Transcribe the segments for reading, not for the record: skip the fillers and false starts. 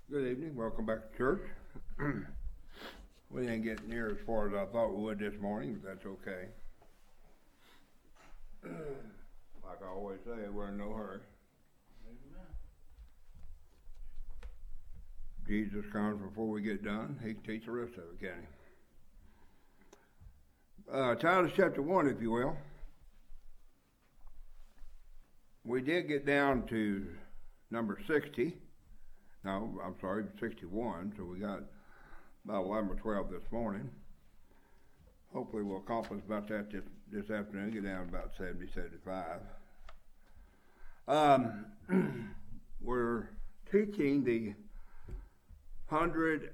Good evening. Welcome back to church. We didn't get near as far as I thought we would this morning, but that's okay. Like I always say, we're in no hurry. Amen. Jesus comes before we get done. He can teach the rest of it, can he? Titus chapter 1, if you will. We did get down to number 60. No, I'm sorry, 61. So we got about 11 or 12 this morning. Hopefully we'll accomplish about that this afternoon, get down to about 70, 75. We're teaching the 100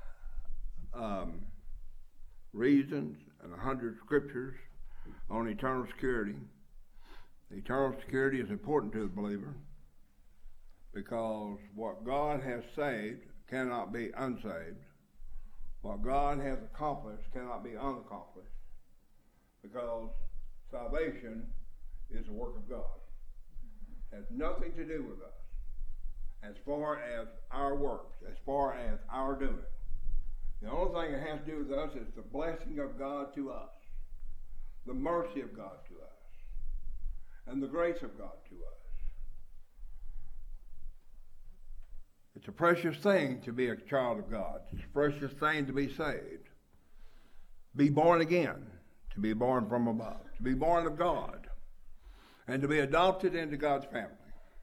reasons and 100 scriptures on eternal security. Eternal security is important to the believer because what God has saved cannot be unsaved. What God has accomplished cannot be unaccomplished, because salvation is the work of God. It has nothing to do with us as far as our works, as far as our doing. The only thing it has to do with us is the blessing of God to us, the mercy of God to us, and the grace of God to us. It's a precious thing to be a child of God. It's a precious thing to be saved. Be born again, to be born from above, to be born of God, and to be adopted into God's family.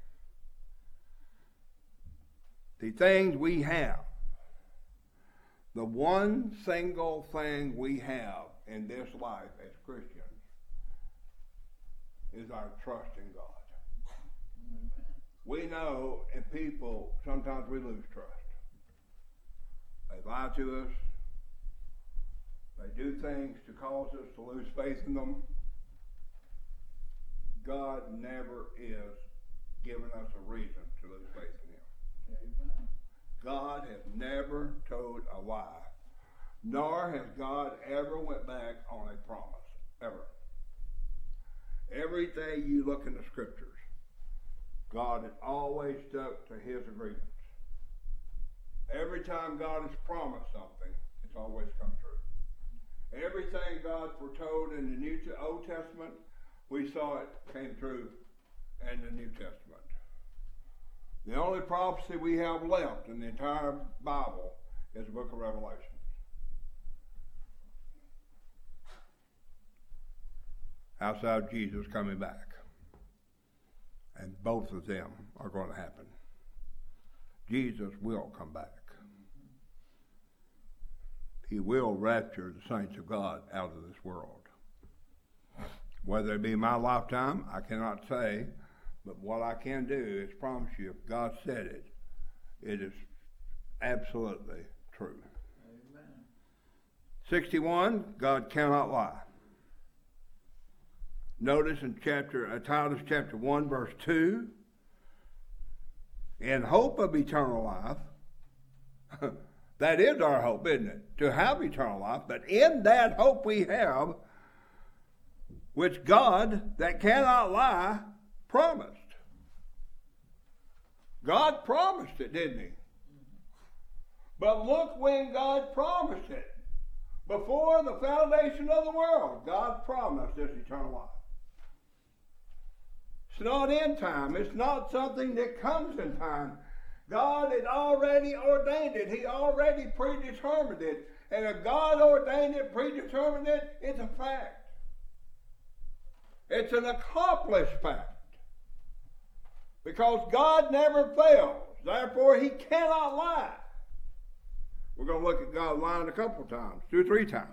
The things we have, the one single thing we have in this life as Christians is our trust in God. We know in people, sometimes we lose trust. They lie to us. They do things to cause us to lose faith in them. God never is giving us a reason to lose faith in Him. Amen. God has never told a lie, nor has God ever went back on a promise, ever. Every day you look in the scriptures, God has always stuck to His agreements. Every time God has promised something, it's always come true. Everything God foretold in the Old Testament, we saw it came true in the New Testament. The only prophecy we have left in the entire Bible is the book of Revelation. Outside of Jesus coming back. And both of them are going to happen. Jesus will come back. He will rapture the saints of God out of this world. Whether it be my lifetime, I cannot say, but what I can do is promise you, if God said it, it is absolutely true. Amen. 61, God cannot lie. Notice in Titus chapter 1, verse 2, in hope of eternal life, that is our hope, isn't it? To have eternal life, but in that hope we have, which God, that cannot lie, promised. God promised it, didn't He? But look when God promised it. Before the foundation of the world, God promised this eternal life. It's not in time. It's not something that comes in time. God had already ordained it. He already predetermined it. And if God ordained it, predetermined it, it's a fact. It's an accomplished fact. Because God never fails. Therefore, He cannot lie. We're going to look at God lying a couple of times, 2 or 3 times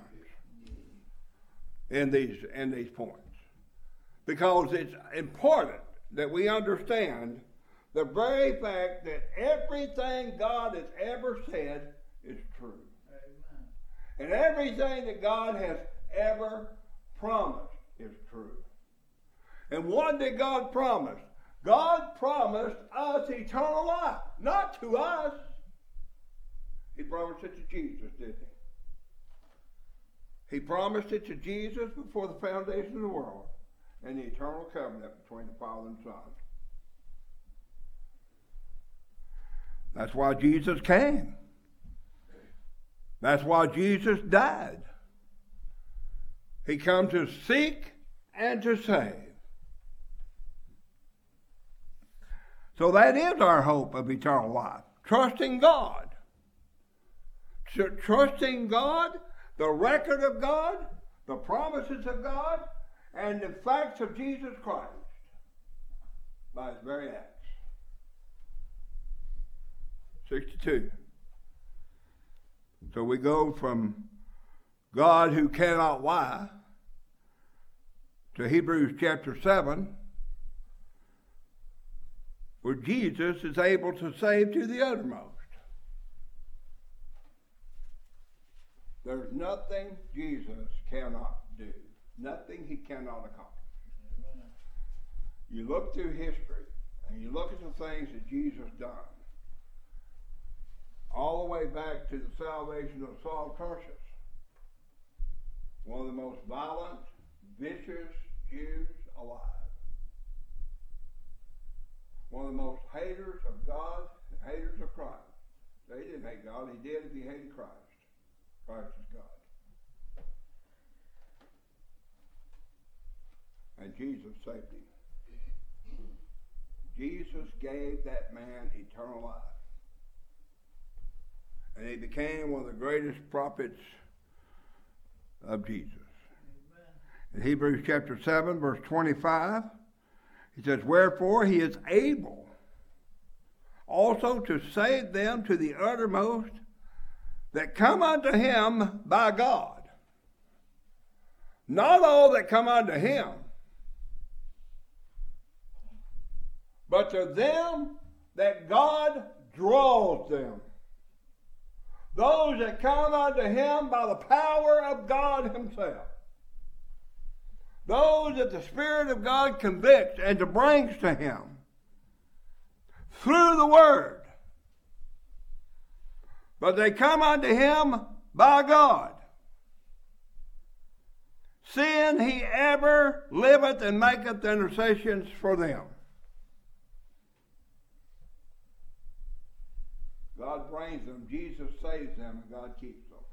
in these points. Because it's important that we understand the very fact that everything God has ever said is true. Amen. And everything that God has ever promised is true. And what did God promise? God promised us eternal life, not to us. He promised it to Jesus, didn't He? He promised it to Jesus before the foundation of the world and the eternal covenant between the Father and Son. That's why Jesus came. That's why Jesus died. He come to seek and to save. So that is our hope of eternal life. Trusting God. Trusting God, the record of God, the promises of God, and the facts of Jesus Christ by his very acts. 62. So we go from God who cannot lie to Hebrews chapter 7, where Jesus is able to save to the uttermost. There's nothing Jesus cannot do. Nothing he cannot accomplish. Amen. You look through history and you look at the things that Jesus done, all the way back to the salvation of Saul of Tarsus, one of the most violent, vicious Jews alive. One of the most haters of God and haters of Christ. They didn't hate God, he did if he hated Christ. Christ is God. And Jesus saved him. Jesus gave that man eternal life. And he became one of the greatest prophets of Jesus. Amen. In Hebrews chapter 7, verse 25, he says, wherefore he is able also to save them to the uttermost that come unto him by God. Not all that come unto him, but to them that God draws them. Those that come unto him by the power of God himself. Those that the Spirit of God convicts and brings to him through the Word. But they come unto him by God. Seeing he ever liveth and maketh intercessions for them. God brings them, Jesus saves them, and God keeps them.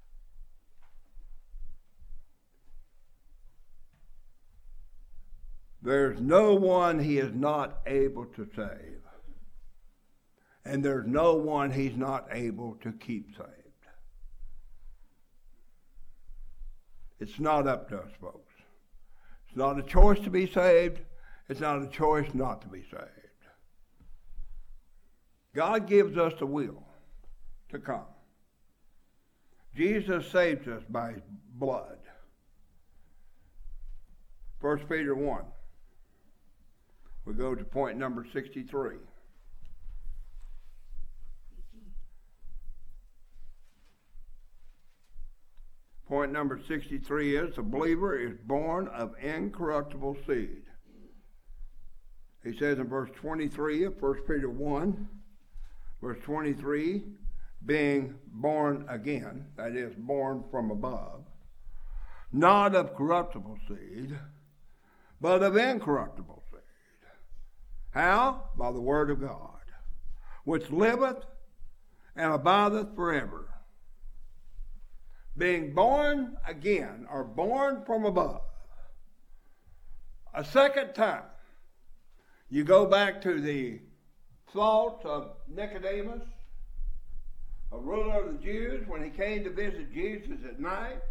There's no one he is not able to save. And there's no one he's not able to keep saved. It's not up to us, folks. It's not a choice to be saved. It's not a choice not to be saved. God gives us the will to come. Jesus saves us by his blood. 1 Peter 1. We go to point number 63. Point number 63 is the believer is born of incorruptible seed. He says in verse 23 of 1 Peter 1, verse 23, being born again, that is, born from above, not of corruptible seed, but of incorruptible seed. How? By the word of God, which liveth and abideth forever. Being born again, or born from above, a second time. You go back to the thoughts of Nicodemus, a ruler of the Jews, when he came to visit Jesus at night.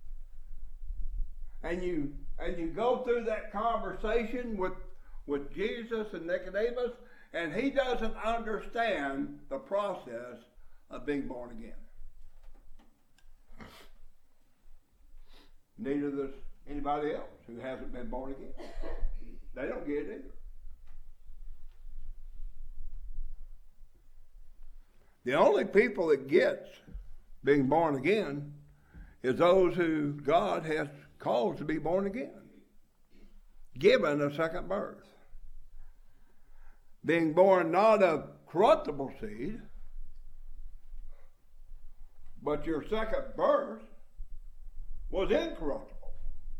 And you go through that conversation with Jesus and Nicodemus, and he doesn't understand the process of being born again. Neither does anybody else who hasn't been born again. They don't get it either. The only people that gets being born again is those who God has called to be born again, given a second birth. Being born not of corruptible seed, but your second birth was incorruptible.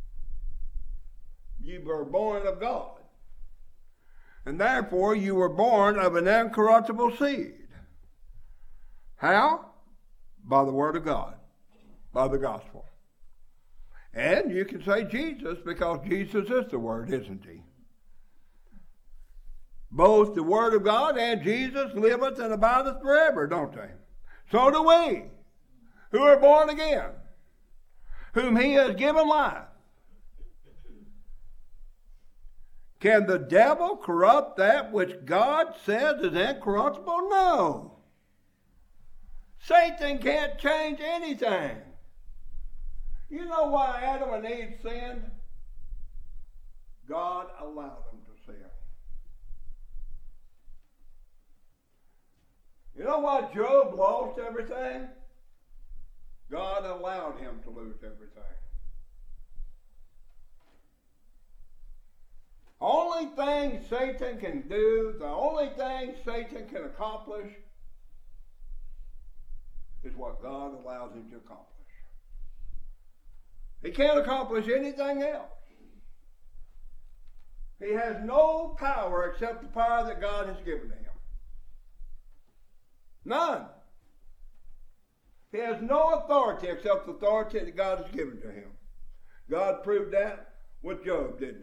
You were born of God. And therefore you were born of an incorruptible seed. How? By the Word of God, by the gospel. And you can say Jesus because Jesus is the Word, isn't he? Both the Word of God and Jesus liveth and abideth forever, don't they? So do we, who are born again, whom he has given life. Can the devil corrupt that which God says is incorruptible? No. Satan can't change anything. You know why Adam and Eve sinned? God allowed them to sin. You know why Job lost everything? God allowed him to lose everything. Only thing Satan can do, the only thing Satan can accomplish is what God allows him to accomplish. He can't accomplish anything else. He has no power except the power that God has given to him. None. He has no authority except the authority that God has given to him. God proved that with Job, didn't he?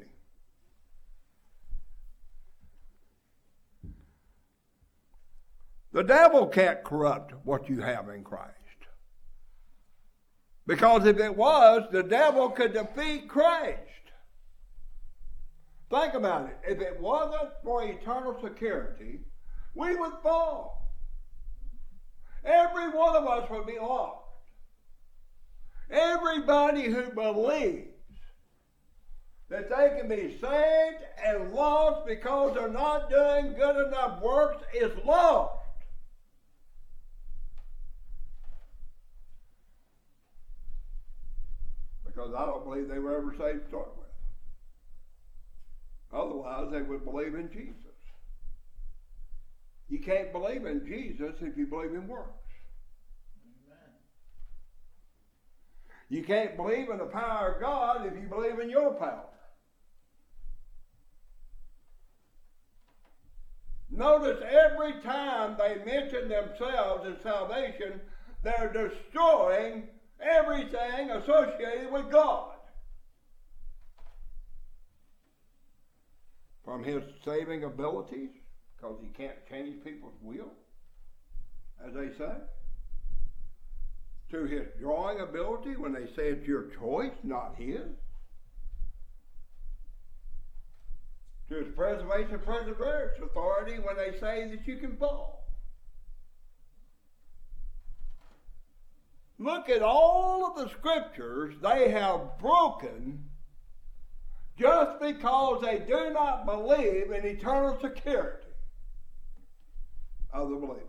The devil can't corrupt what you have in Christ. Because if it was, the devil could defeat Christ. Think about it. If it wasn't for eternal security, we would fall. Every one of us would be lost. Everybody who believes that they can be saved and lost because they're not doing good enough works is lost. Because I don't believe they were ever saved to start with. Otherwise, they would believe in Jesus. You can't believe in Jesus if you believe in works. Amen. You can't believe in the power of God if you believe in your power. Notice every time they mention themselves in salvation, they're destroying everything associated with God. From his saving abilities, because he can't change people's will, as they say, to his drawing ability when they say it's your choice, not his, to his preservation, perseverance authority when they say that you can fall. Look at all of the scriptures they have broken just because they do not believe in eternal security of the believer.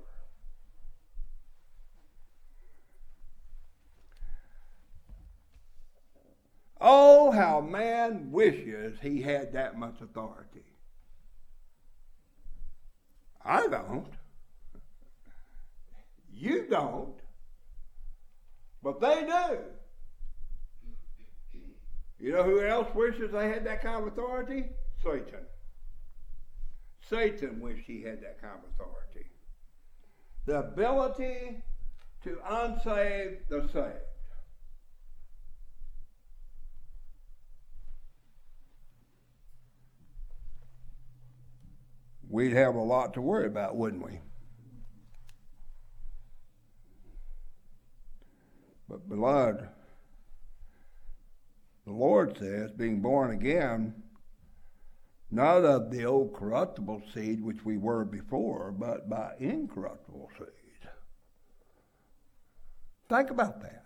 Oh, how man wishes he had that much authority. I don't. You don't. But they do. You know who else wishes they had that kind of authority? Satan. Satan wished he had that kind of authority. The ability to unsave the saved. We'd have a lot to worry about, wouldn't we? But beloved, the Lord says, being born again, not of the old corruptible seed which we were before, but by incorruptible seed. Think about that.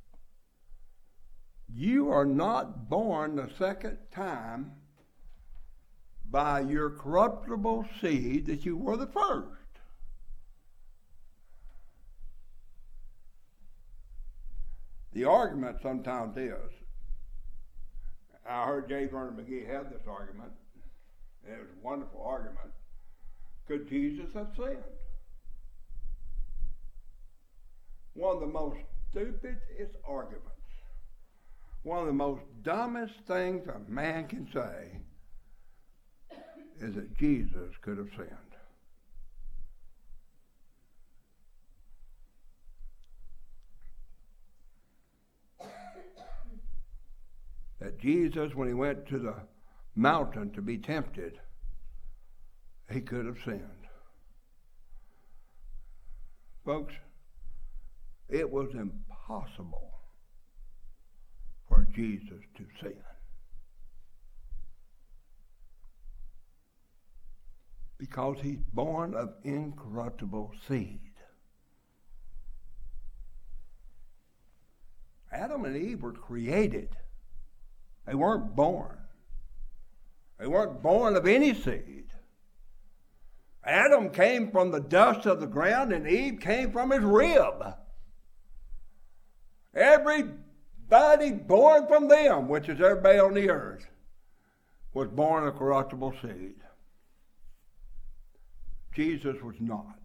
You are not born the second time by your corruptible seed that you were the first. The argument sometimes is, I heard J. Vernon McGee have this argument, and it was a wonderful argument. Could Jesus have sinned? One of the most stupidest arguments, one of the most dumbest things a man can say is that Jesus could have sinned. that Jesus, when he went to the mountain to be tempted, he could have sinned. Folks, it was impossible for Jesus to sin. Because he's born of incorruptible seed. Adam and Eve were created. They weren't born. They weren't born of any seed. Adam came from the dust of the ground and Eve came from his rib. Everybody born from them, which is everybody on the earth, was born of corruptible seed. Jesus was not.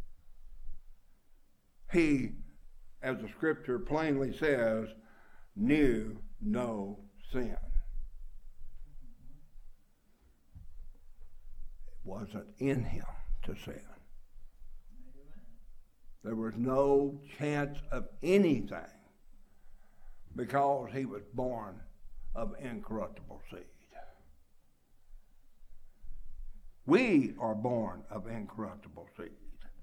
He, as the scripture plainly says, knew no sin. It wasn't in him to sin. There was no chance of anything because he was born of incorruptible seed. We are born of incorruptible seed.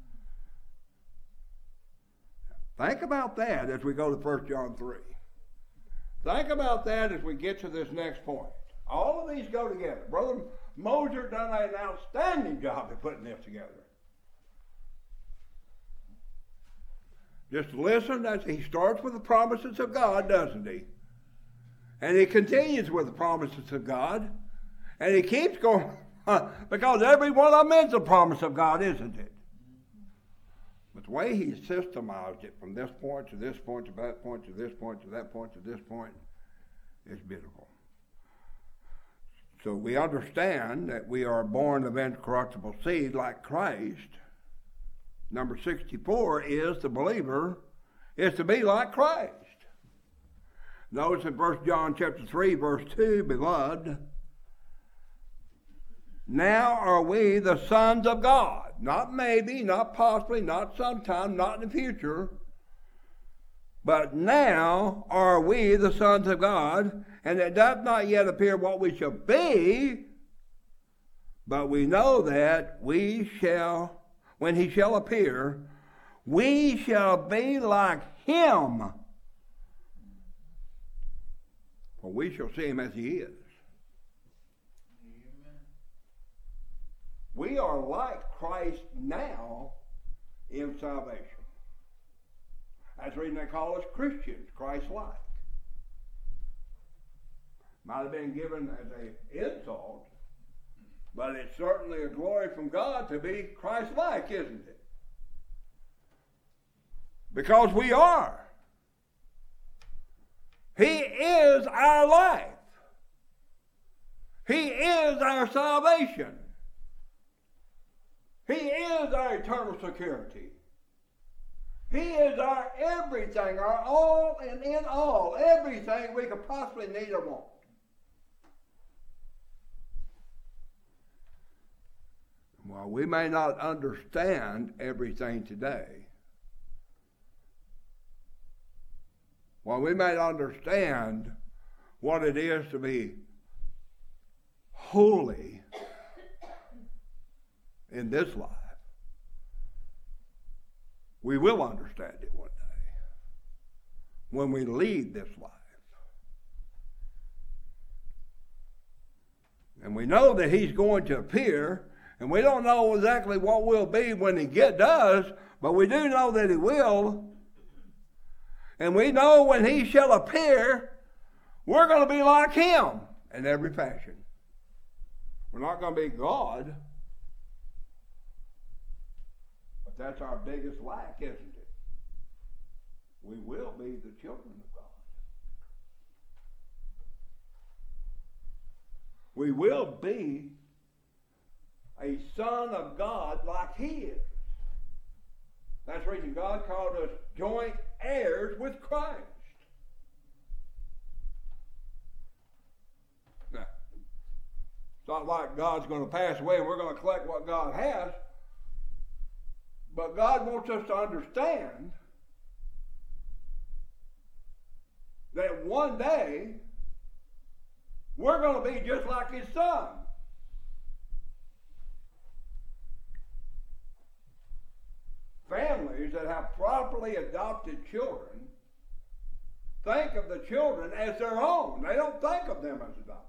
Think about that as we go to 1 John 3. Think about that as we get to this next point. All of these go together. Brother Moser done an outstanding job of putting this together. Just listen as he starts with the promises of God, doesn't he? And he continues with the promises of God. And he keeps going, because every one of them is a promise of God, isn't it? But the way he systemized it from this point to this point to that point to this point to that point to this point is beautiful. So we understand that we are born of incorruptible seed like Christ. Number 64 is the believer is to be like Christ. Notice in 1 John chapter 3, verse 2, beloved, now are we the sons of God. Not maybe, not possibly, not sometime, not in the future. But now are we the sons of God, and it does not yet appear what we shall be, but we know that we shall, when he shall appear, we shall be like him. For we shall see him as he is. We are like Christ now in salvation. That's the reason they call us Christians, Christ-like. Might have been given as an insult, but it's certainly a glory from God to be Christ-like, isn't it? Because we are. He is our life. He is our salvation. He is our eternal security. He is our everything, our all and in all, everything we could possibly need or want. While we may not understand everything today, while we may not understand what it is to be holy in this life, we will understand it one day when we leave this life. And we know that he's going to appear, and we don't know exactly what we'll be when he does, but we do know that he will. And we know when he shall appear, we're going to be like him in every fashion. We're not going to be God. That's our biggest lack, isn't it? We will be the children of God. We will be a son of God like he is. That's the reason God called us joint heirs with Christ. Now, it's not like God's going to pass away and we're going to collect what God has. But God wants us to understand that one day We're going to be just like his son. Families that have properly adopted children think of the children as their own. They don't think of them as adopted.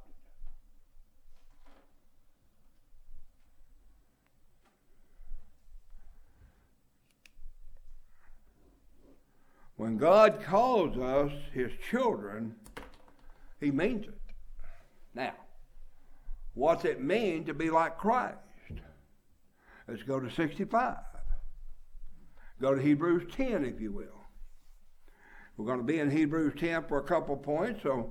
When God calls us his children, he means it. Now, what's it mean to be like Christ? Let's go to 65. Go to Hebrews 10, if you will. We're going to be in Hebrews 10 for a couple points. So,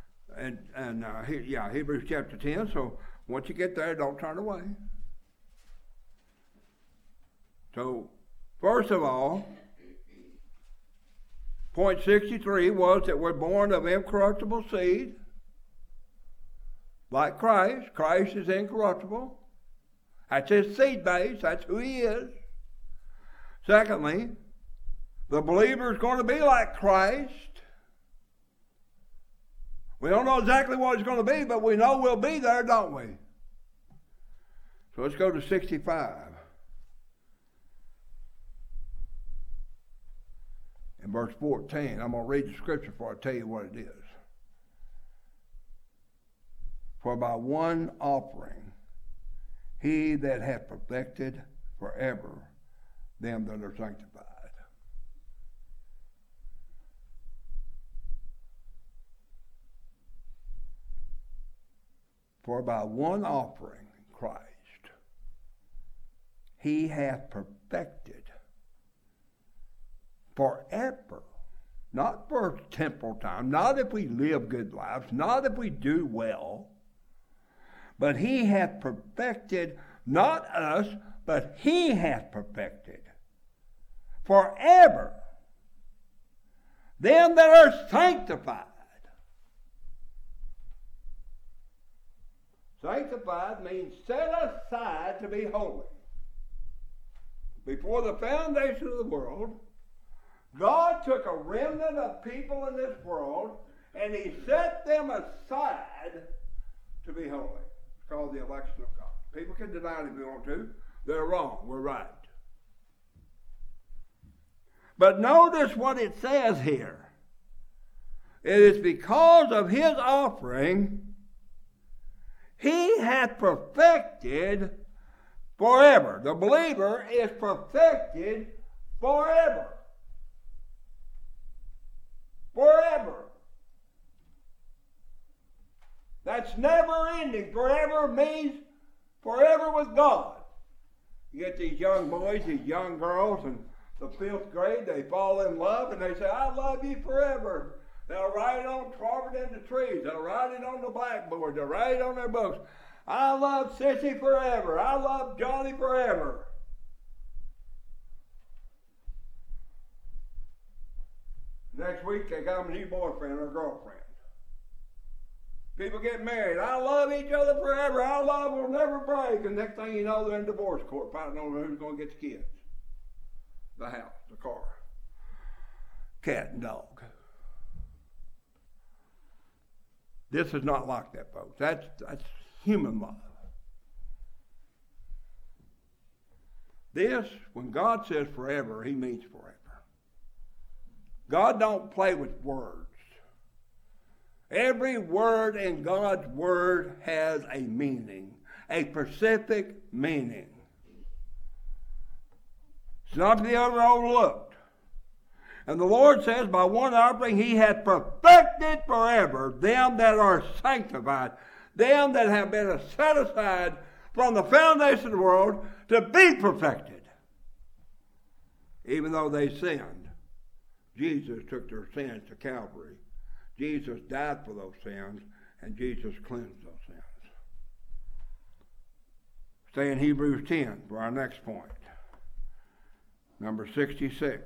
Hebrews chapter 10. So once you get there, don't turn away. So, first of all, point 63 was that we're born of incorruptible seed, like Christ. Christ is incorruptible. That's his seed base. That's who he is. Secondly, the believer is going to be like Christ. We don't know exactly what it's going to be, but we know we'll be there, don't we? So let's go to 65. In verse 14, I'm going to read the scripture before I tell you what it is. For by one offering, he that hath perfected forever them that are sanctified. For by one offering, Christ, he hath perfected forever. Not for temporal time, not if we live good lives, not if we do well, but he hath perfected, not us, but he hath perfected forever them that are sanctified. Sanctified means set aside to be holy. Before the foundation of the world, God took a remnant of people in this world and he set them aside to be holy. It's called the election of God. People can deny it if they want to. They're wrong. We're right. But notice what it says here. It is because of his offering he hath perfected forever. The believer is perfected forever. Forever. That's never ending. Forever means forever with God. You get these young boys, these young girls in the 5th grade, they fall in love and they say, I love you forever. They'll write it on, carve it in the trees. They'll write it on the blackboard. They'll write it on their books. I love Sissy forever. I love Johnny forever. Next week they got a new boyfriend or girlfriend. People get married. I love each other forever. Our love will never break. And next thing you know, they're in divorce court fighting over who's going to get the kids. The house, the car. Cat and dog. This is not like that, folks. That's human love. This, when God says forever, he means forever. God don't play with words. Every word in God's word has a meaning, a specific meaning. It's not to be overlooked. And the Lord says, by one offering he hath perfected forever them that are sanctified, them that have been set aside from the foundation of the world to be perfected. Even though they sinned, Jesus took their sins to Calvary. Jesus died for those sins, and Jesus cleansed those sins. Stay in Hebrews 10 for our next point. Number 66.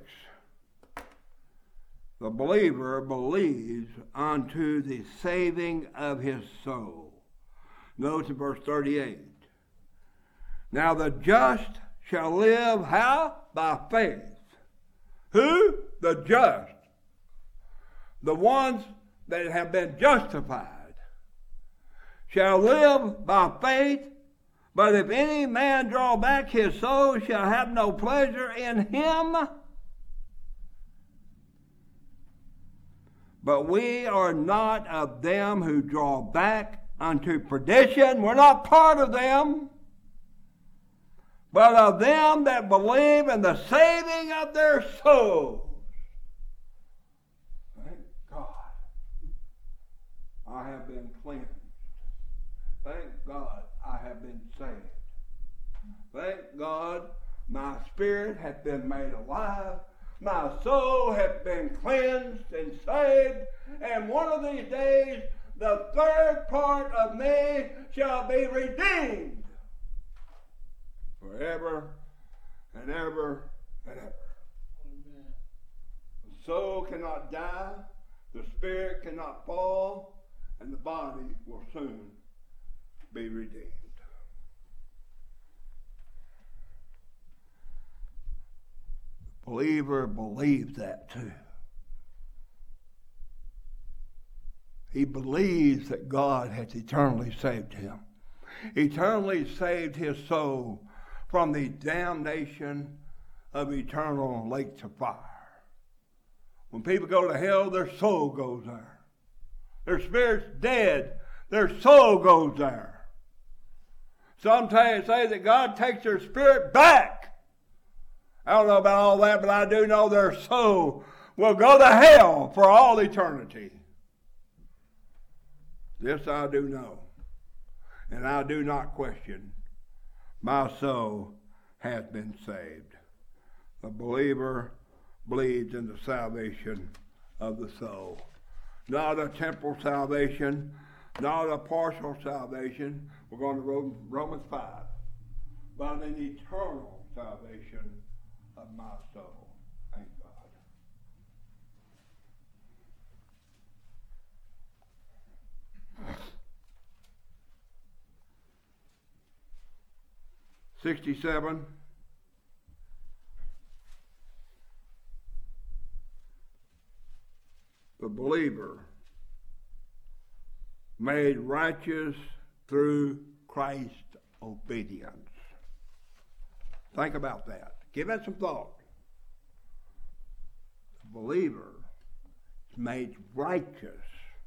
The believer believes unto the saving of his soul. Notice in verse 38. Now the just shall live how? By faith. Who? The just. The ones that have been justified. shall live by faith. But if any man draw back, his soul shall have no pleasure in him. But we are not of them who draw back unto perdition. We're not part of them. But of them that believe in the saving of their souls. Thank God, I have been cleansed. Thank God, I have been saved. Thank God, my spirit hath been made alive. My soul hath been cleansed and saved. And one of these days, the third part of me shall be redeemed. Forever and ever and ever. Amen. The soul cannot die, the spirit cannot fall, and the body will soon be redeemed. The believer believes that too. He believes that God has eternally saved him. Eternally saved his soul from the damnation of eternal lakes of fire. When people go to hell, their soul goes there. Their spirit's dead. Their soul goes there. Some say that God takes their spirit back. I don't know about all that, but I do know their soul will go to hell for all eternity. This I do know, and I do not question. My soul has been saved. The believer believes in the salvation of the soul. Not a temporal salvation, not a partial salvation. We're going to Romans 5. But an eternal salvation of my soul. Thank God. $67. The believer made righteous through Christ's obedience. Think about that. Give that some thought. The believer is made righteous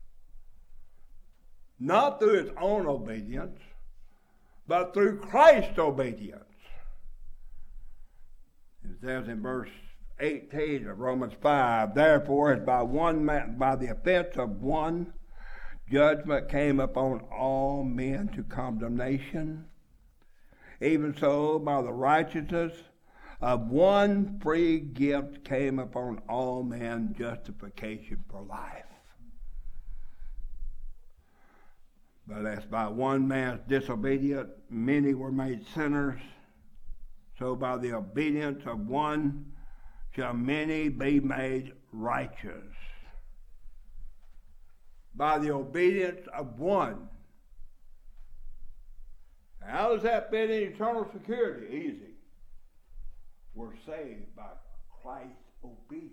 not through his own obedience, but through Christ's obedience. It says in verse 18 of Romans 5, therefore, as by one man, by the offense of one, judgment came upon all men to condemnation, even so by the righteousness of one free gift came upon all men justification for life. But as by one man's disobedience many were made sinners, so by the obedience of one shall many be made righteous. By the obedience of one. How does that fit in eternal security? Easy. We're saved by Christ's obedience.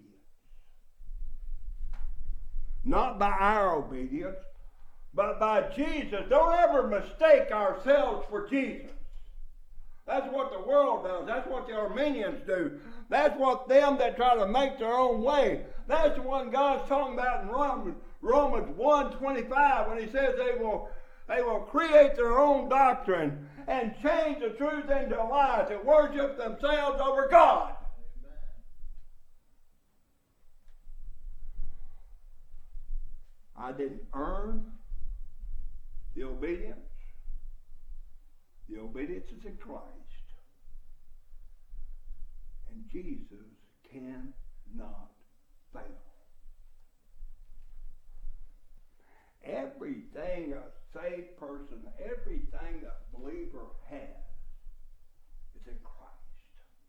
Not by our obedience, but by Jesus. Don't ever mistake ourselves for Jesus. That's what the world does. That's what the Armenians do. That's what them that try to make their own way. That's the one God's talking about in Romans 1:25 when he says they will create their own doctrine and change the truth into lies and worship themselves over God. I didn't earn the obedience. The obedience is in Christ. And Jesus cannot fail. Everything a saved person, everything a believer has is in Christ.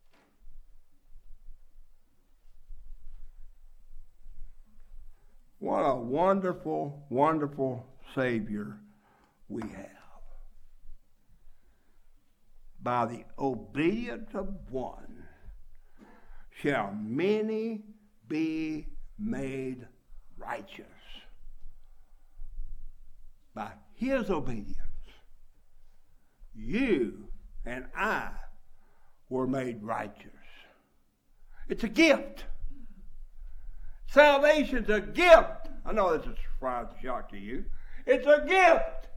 What a wonderful, wonderful Savior we have. By the obedience of one shall many be made righteous. by His obedience, you and I were made righteous. It's a gift. Salvation's a gift. I know this is a surprise and shock to you. It's a gift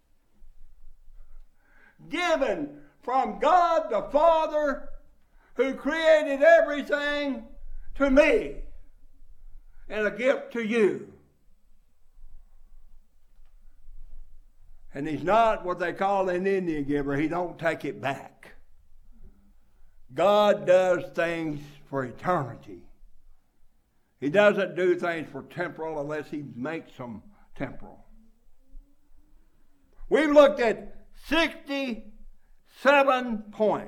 given from God the Father, who created everything, to me, and a gift to you. And He's not what they call an Indian giver. He don't take it back. God does things for eternity. He doesn't do things for temporal unless He makes them temporal. We've looked at 67 points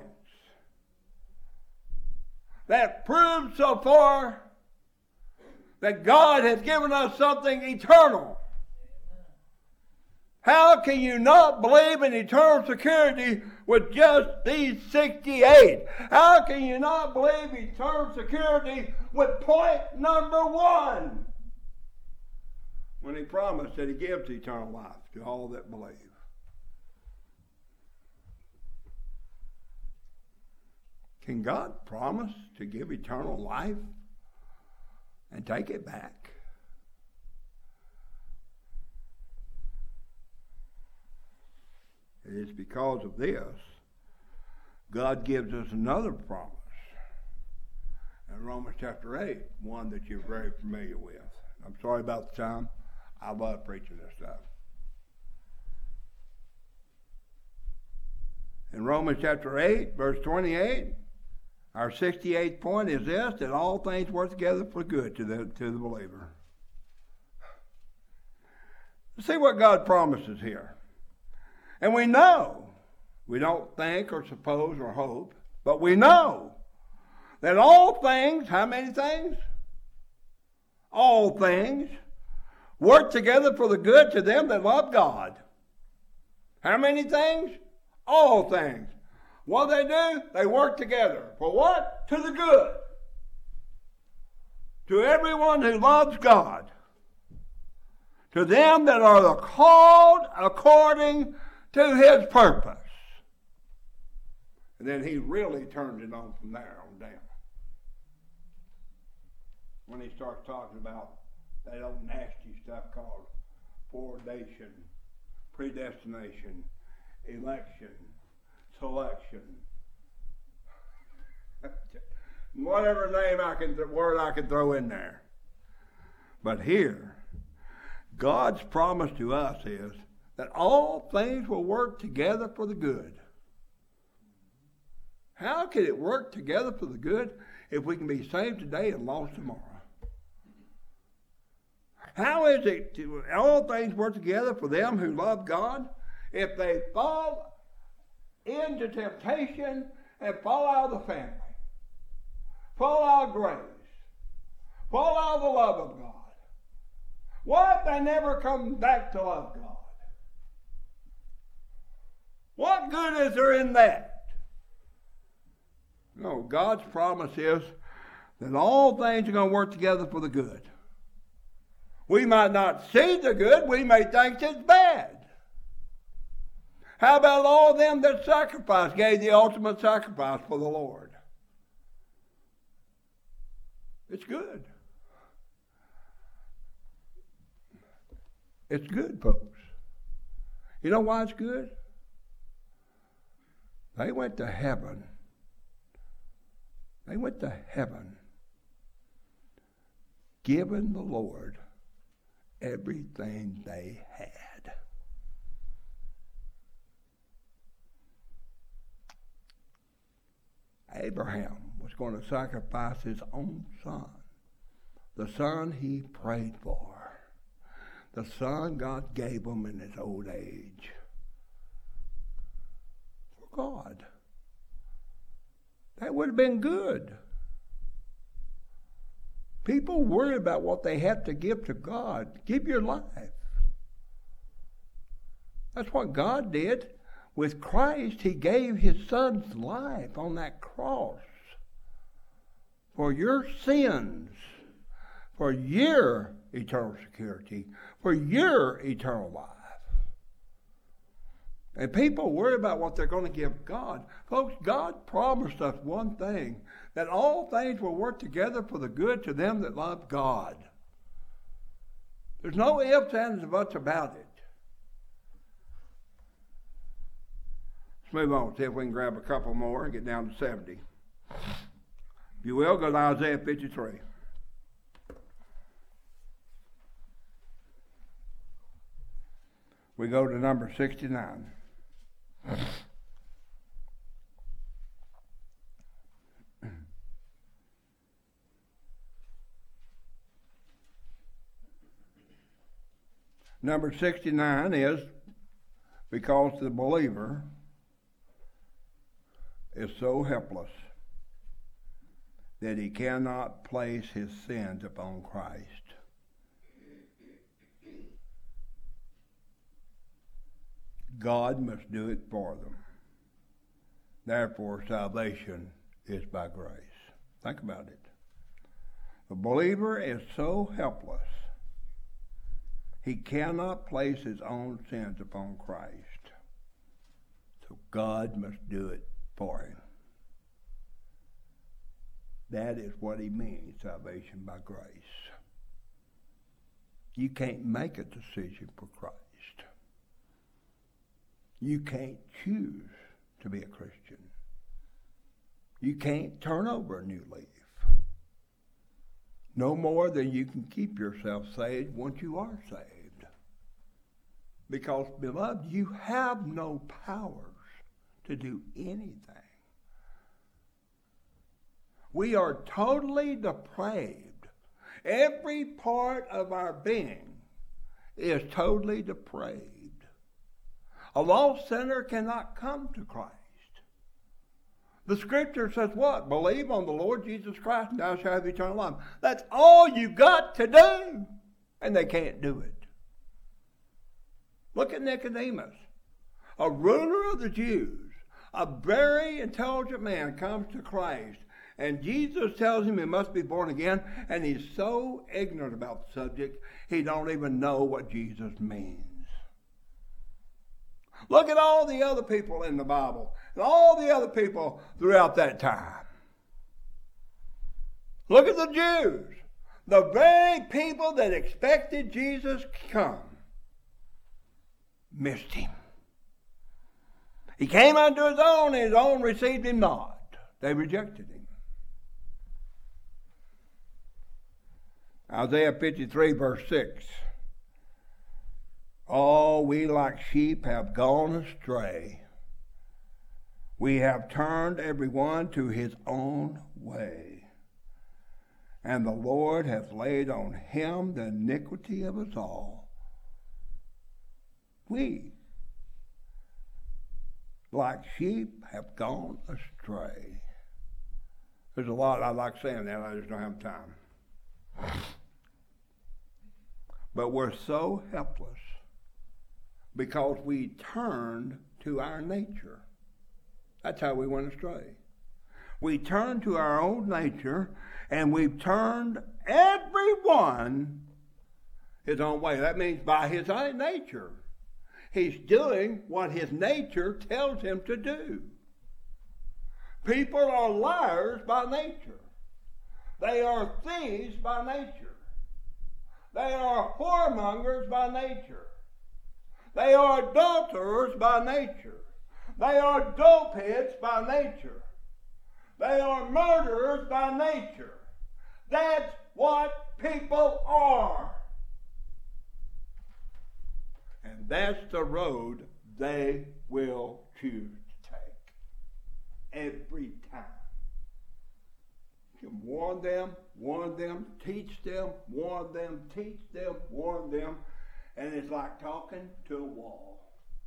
that prove so far that God has given us something eternal. How can you not believe in eternal security with just these 68? How can you not believe eternal security with point number 1? When He promised that He gives eternal life to all that believe. Can God promise to give eternal life and take it back? It is because of this God gives us another promise in Romans chapter 8, one that you're very familiar with. I'm sorry about the time. I love preaching this stuff. In Romans chapter 8, verse 28, our 68th point is this, that all things work together for good to the believer. See what God promises here. And we know, we don't think or suppose or hope, but we know that all things, how many things? All things work together for the good to them that love God. How many things? All things. What do? They work together. For what? To the good. To everyone who loves God. To them that are the called according to His purpose. And then He really turned it on from there on down. When He starts talking about that old nasty stuff called foreordination, predestination, election, selection, whatever word I can throw in there. But here, God's promise to us is that all things will work together for the good. How can it work together for the good if we can be saved today and lost tomorrow? How is it all things work together for them who love God if they fall into temptation and fall out of the family, fall out of grace, fall out of the love of God? What if they never come back to love God? What good is there in that? No, God's promise is that all things are going to work together for the good. We might not see the good, we may think it's bad. How about all of them that sacrificed, gave the ultimate sacrifice for the Lord? It's good. It's good, folks. You know why it's good? They went to heaven. They went to heaven, giving the Lord everything they had. Abraham was going to sacrifice his own son, the son he prayed for, the son God gave him in his old age, for God. That would have been good. People worry about what they have to give to God. Give your life. That's what God did. With Christ, He gave His Son's life on that cross for your sins, for your eternal security, for your eternal life. And people worry about what they're going to give God. Folks, God promised us one thing, that all things will work together for the good to them that love God. There's no ifs, ands, or buts about it. Let's move on, see if we can grab a couple more and get down to 70. If you will, go to Isaiah 53. We go to number 69. Number 69 is because the believer is so helpless that he cannot place his sins upon Christ. God must do it for them. Therefore, salvation is by grace. Think about it. The believer is so helpless, he cannot place his own sins upon Christ. So God must do it for him. That is what he means, salvation by grace. You can't make a decision for Christ. You can't choose to be a Christian. You can't turn over a new leaf. No more than you can keep yourself saved once you are saved. Because, beloved, you have no powers to do anything. We are totally depraved. Every part of our being is totally depraved. A lost sinner cannot come to Christ. The scripture says what? Believe on the Lord Jesus Christ and thou shalt have eternal life. That's all you got to do. And they can't do it. Look at Nicodemus, a ruler of the Jews, a very intelligent man comes to Christ. And Jesus tells him he must be born again. And he's so ignorant about the subject, he don't even know what Jesus means. Look at all the other people in the Bible and all the other people throughout that time. Look at the Jews, the very people that expected Jesus to come, missed him. He came unto his own, and his own received him not. They rejected him. Isaiah 53, verse 6. All we like sheep have gone astray. We have turned every one to his own way. And the Lord hath laid on him the iniquity of us all. We, like sheep, have gone astray. There's a lot I like saying that, I just don't have time. But we're so helpless because we turned to our nature. That's how we went astray. We turned to our own nature, and we've turned everyone his own way. That means by his own nature. He's doing what his nature tells him to do. People are liars by nature. They are thieves by nature. They are whoremongers by nature. They are adulterers by nature. They are dopeheads by nature. They are murderers by nature. That's what people are. And that's the road they will choose to take every time. You can warn them, teach them, warn them, teach them, warn them, and it's like talking to a wall.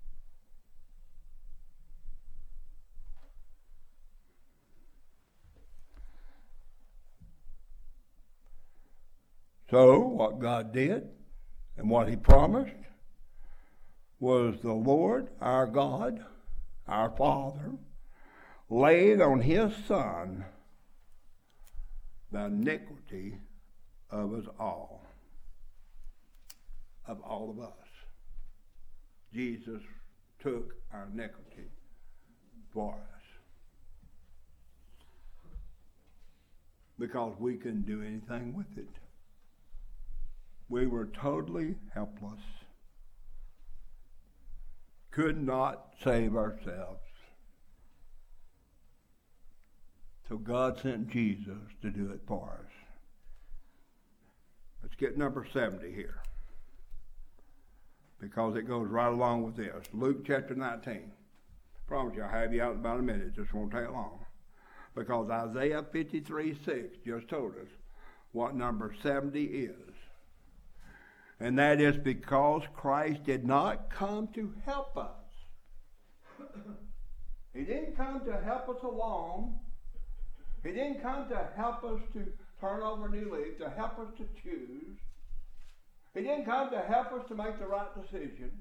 So, what God did and what he promised was the Lord, our God, our Father, laid on his Son the iniquity of us all, of us. Jesus took our iniquity for us. Because we couldn't do anything with it. We were totally helpless. Could not save ourselves. So God sent Jesus to do it for us. Let's get number 70 here, because it goes right along with this. Luke chapter 19. I promise you I'll have you out in about a minute. It just won't take long. Because Isaiah 53:6 just told us what number 70 is. And that is because Christ did not come to help us. He didn't come to help us along. He didn't come to help us to turn over a new leaf, to help us to choose. He didn't come to help us to make the right decision.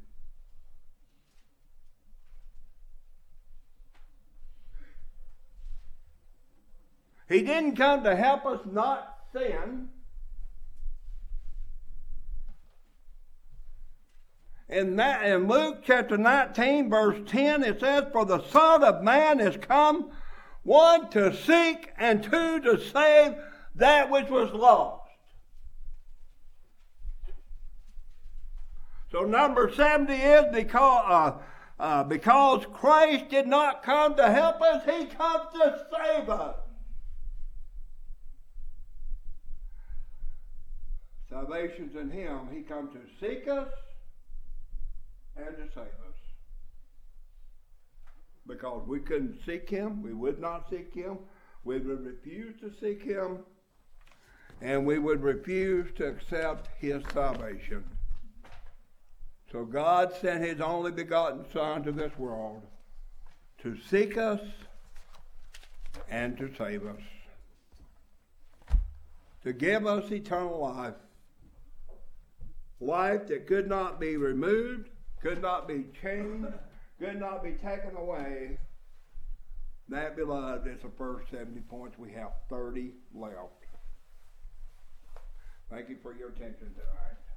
He didn't come to help us not sin. In Luke chapter 19, verse 10, it says, "For the Son of Man is come, one to seek and two to save that which was lost." So number 70 is because Christ did not come to help us, He comes to save us. Salvation's in Him. He comes to seek us and to save us. Because we couldn't seek Him, we would not seek Him, we would refuse to seek Him, and we would refuse to accept His salvation. So God sent His only begotten Son to this world to seek us and to save us, to give us eternal life. Life that could not be removed, could not be changed, could not be taken away. That, beloved, is the first 70 points. We have 30 left. Thank you for your attention tonight.